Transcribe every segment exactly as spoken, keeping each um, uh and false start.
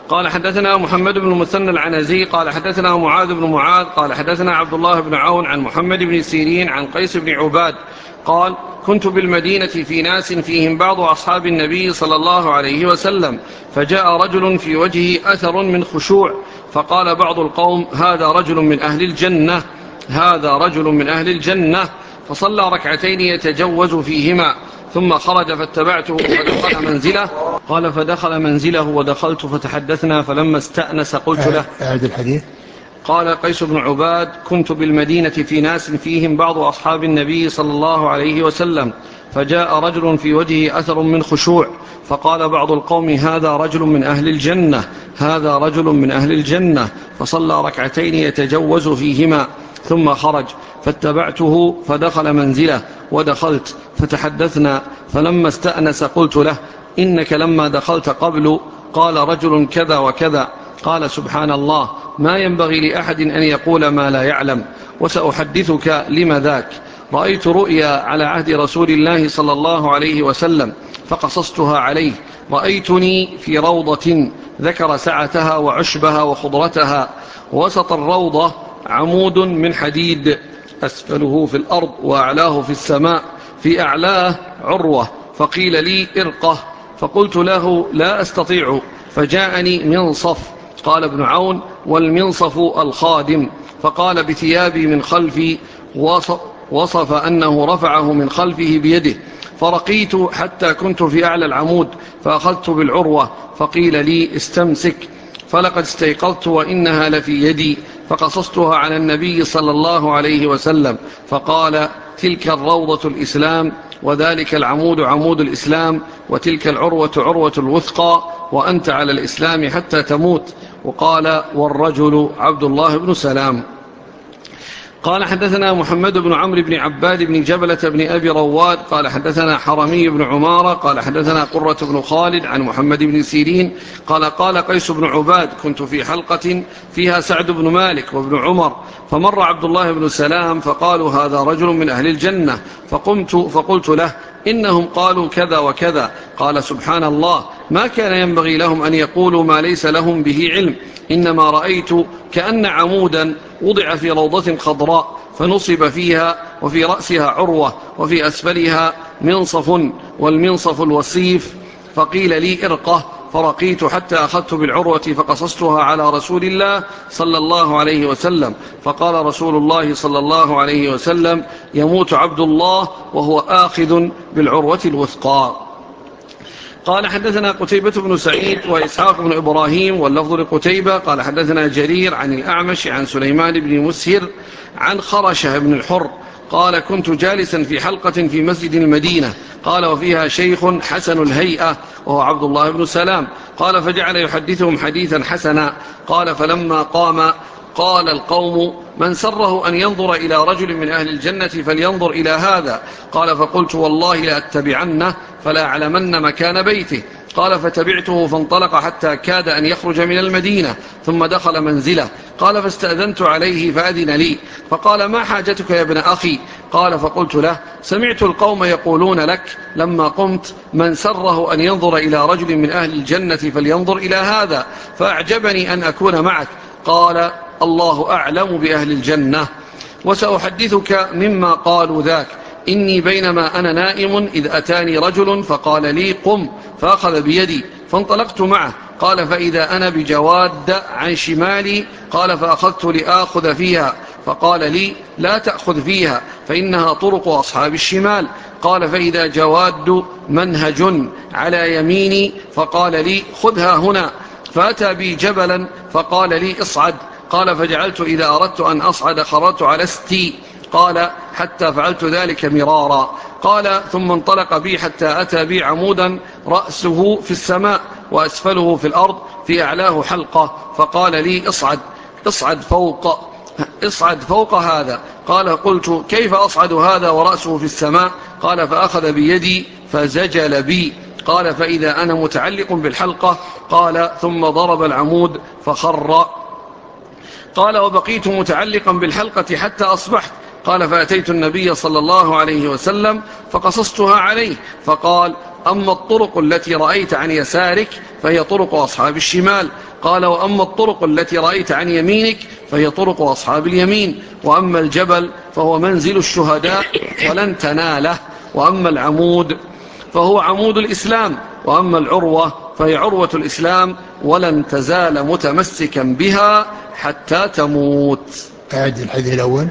قال حدثنا محمد بن المثنى العنزي قال حدثنا معاذ بن معاذ قال حدثنا عبد الله بن عون عن محمد بن سيرين عن قيس بن عباد قال كنت بالمدينة في ناس فيهم بعض أصحاب النبي صلى الله عليه وسلم، فجاء رجل في وجهه أثر من خشوع، فقال بعض القوم هذا رجل من أهل الجنة، هذا رجل من أهل الجنة، فصلى ركعتين يتجوز فيهما، ثم خرج فاتبعته فدخل منزله. قال فدخل منزله ودخلت فتحدثنا، فلما استأنس قلت له. أعد الحديث. قال قيس بن عباد كنت بالمدينة في ناس فيهم بعض أصحاب النبي صلى الله عليه وسلم، فجاء رجل في وجهه أثر من خشوع، فقال بعض القوم هذا رجل من أهل الجنة، هذا رجل من أهل الجنة، فصلى ركعتين يتجوز فيهما، ثم خرج فاتبعته فدخل منزله ودخلت فتحدثنا، فلما استأنس قلت له إنك لما دخلت قبل قال رجل كذا وكذا. قال سبحان الله، ما ينبغي لأحد أن يقول ما لا يعلم، وسأحدثك لم ذاك. رأيت رؤيا على عهد رسول الله صلى الله عليه وسلم فقصصتها عليه، رأيتني في روضة ذكر سعتها وعشبها وخضرتها، وسط الروضة عمود من حديد أسفله في الأرض وأعلاه في السماء، في أعلاه عروة، فقيل لي ارقه، فقلت له لا أستطيع، فجاءني منصف. قال ابن عون والمنصف الخادم، فقال بثيابي من خلفي، وصف أنه رفعه من خلفه بيده، فرقيت حتى كنت في أعلى العمود فأخذت بالعروة، فقيل لي استمسك، فلقد استيقظت وإنها لفي يدي، فقصصتها على النبي صلى الله عليه وسلم، فقال تلك الروضة الإسلام، وذلك العمود عمود الإسلام، وتلك العروة عروة الوثقى، وأنت على الإسلام حتى تموت. وقال والرجل عبد الله بن سلام. قال حدثنا محمد بن عمرو بن عباد بن جبلة بن أبي رواد قال حدثنا حرمي بن عمارة قال حدثنا قرة بن خالد عن محمد بن سيرين قال قال قيس بن عباد كنت في حلقة فيها سعد بن مالك وابن عمر، فمر عبد الله بن سلام فقالوا هذا رجل من أهل الجنة، فقمت فقلت له إنهم قالوا كذا وكذا. قال سبحان الله، ما كان ينبغي لهم أن يقولوا ما ليس لهم به علم، إنما رأيت كأن عمودا وضع في روضة خضراء فنصب فيها، وفي رأسها عروة، وفي أسفلها منصف، والمنصف الوصيف، فقيل لي ارقه، فرقيت حتى أخذت بالعروة فقصصتها على رسول الله صلى الله عليه وسلم، فقال رسول الله صلى الله عليه وسلم يموت عبد الله وهو آخذ بالعروة الوثقى. قال حدثنا قتيبة بن سعيد وإسحاق بن إبراهيم واللفظ لقتيبة قال حدثنا جرير عن الأعمش عن سليمان بن مسهر عن خرشة بن الحر قال كنت جالسا في حلقة في مسجد المدينة، قال وفيها شيخ حسن الهيئة وهو عبد الله بن سلام، قال فجعل يحدثهم حديثا حسنا، قال فلما قام قال القوم من سره أن ينظر إلى رجل من أهل الجنة فلينظر إلى هذا، قال فقلت والله لأتبعنه فلا أعلمن مكان بيته، قال فتبعته فانطلق حتى كاد أن يخرج من المدينة، ثم دخل منزله، قال فاستأذنت عليه فأذن لي، فقال ما حاجتك يا ابن أخي؟ قال فقلت له سمعت القوم يقولون لك لما قمت من سره أن ينظر إلى رجل من أهل الجنة فلينظر إلى هذا، فأعجبني أن أكون معك. قال الله أعلم بأهل الجنة. وسأحدثك مما قالوا ذاك، إني بينما أنا نائم إذ أتاني رجل فقال لي قم، فأخذ بيدي فانطلقت معه، قال فإذا أنا بجواد عن شمالي، قال فأخذت لآخذ فيها، فقال لي لا تأخذ فيها فإنها طرق أصحاب الشمال، قال فإذا جواد منهج على يميني، فقال لي خذها هنا، فأتى بي جبلا فقال لي اصعد، قال فجعلت إذا أردت أن أصعد خرجت على استي، قال حتى فعلت ذلك مرارا، قال ثم انطلق بي حتى أتى بي عمودا رأسه في السماء وأسفله في الأرض، في أعلاه حلقة، فقال لي اصعد اصعد فوق اصعد فوق هذا، قال قلت كيف أصعد هذا ورأسه في السماء؟ قال فأخذ بيدي فزجل بي، قال فإذا أنا متعلق بالحلقة، قال ثم ضرب العمود فخر، قال وبقيت متعلقا بالحلقة حتى أصبحت، قال فأتيت النبي صلى الله عليه وسلم فقصصتها عليه، فقال أما الطرق التي رأيت عن يسارك فهي طرق أصحاب الشمال. قال وأما الطرق التي رأيت عن يمينك فهي طرق أصحاب اليمين. وأما الجبل فهو منزل الشهداء ولن تناله. وأما العمود فهو عمود الإسلام. وأما العروة فهي عروة الإسلام ولن تزال متمسكا بها حتى تموت. أعد الحديث الأول.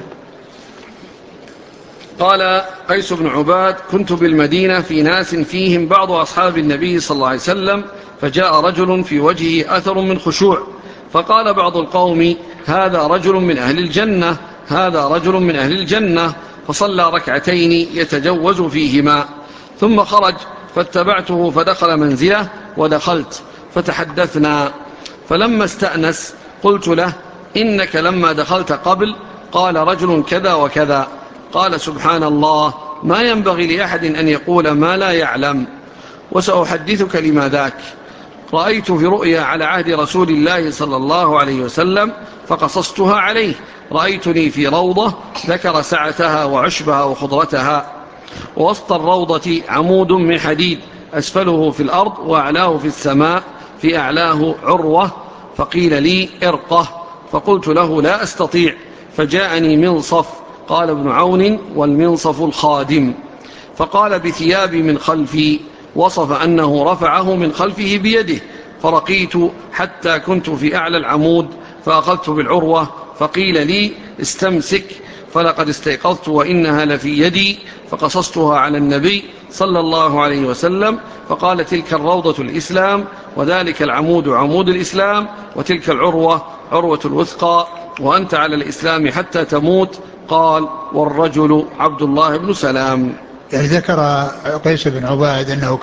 قال قيس بن عباد كنت بالمدينة في ناس فيهم بعض أصحاب النبي صلى الله عليه وسلم فجاء رجل في وجهه أثر من خشوع فقال بعض القوم هذا رجل من أهل الجنة هذا رجل من أهل الجنة فصلى ركعتين يتجوز فيهما ثم خرج فاتبعته فدخل منزله ودخلت فتحدثنا فلما استأنس قلت له إنك لما دخلت قبل قال رجل كذا وكذا. قال سبحان الله ما ينبغي لأحد أن يقول ما لا يعلم وسأحدثك لما ذاك. رأيت في رؤيا على عهد رسول الله صلى الله عليه وسلم فقصصتها عليه. رأيتني في روضة ذكر سعتها وعشبها وخضرتها ووسط الروضة عمود من حديد أسفله في الأرض وأعلاه في السماء في أعلاه عروة فقيل لي ارقه فقلت له لا أستطيع فجاءني منصف قال ابن عون والمنصف الخادم فقال بثيابي من خلفي وصف أنه رفعه من خلفه بيده فرقيت حتى كنت في أعلى العمود فأخذت بالعروة فقيل لي استمسك فلقد استيقظت وإنها لفي يدي فقصصتها على النبي صلى الله عليه وسلم فقال تلك الروضة الإسلام وذلك العمود عمود الإسلام وتلك العروة عروة الوثقى وأنت على الإسلام حتى تموت. قال والرجل عبد الله بن سلام. يعني ذكر قيس بن عباد أنه